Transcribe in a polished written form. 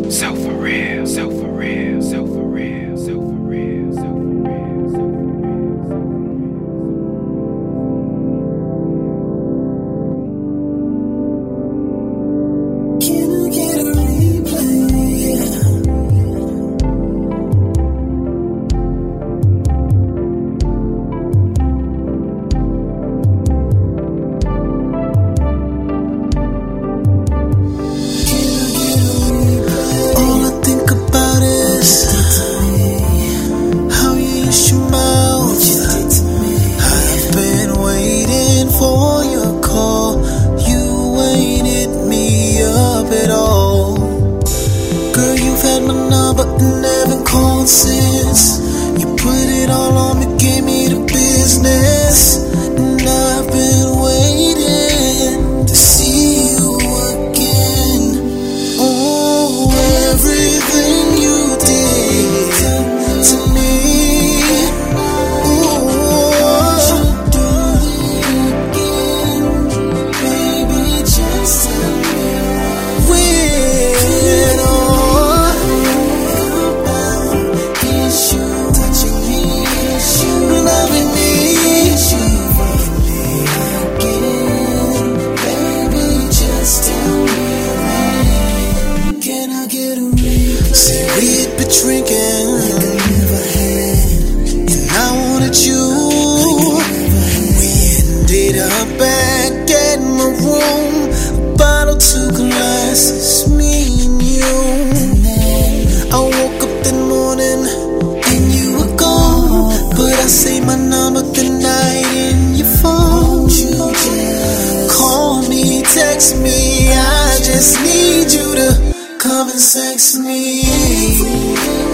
So for real, so for real, so for real, so for real, so for real, so for real. Can I get a replay? All I think about is how you used your mouth. I've been waiting for your call. You ain't hit me up at all. Girl, you've had my number and haven't called since. You put it all on me, gave me the business. And I've been waiting to see you again. Oh, everything you did to me. Ooh, do it again, baby. Just tell me when. About is you touching me? Is you loving me? Is you loving me again, baby? Just tell me when. Can I get a ring? See, we'd been drinking like I never had, and I wanted you. We ended up back at my room, a bottle, two glasses, me and you. And then I woke up that morning and you were gone, but I saved my number the night in your phone. You just call me, text me, I just need you to come and sex me.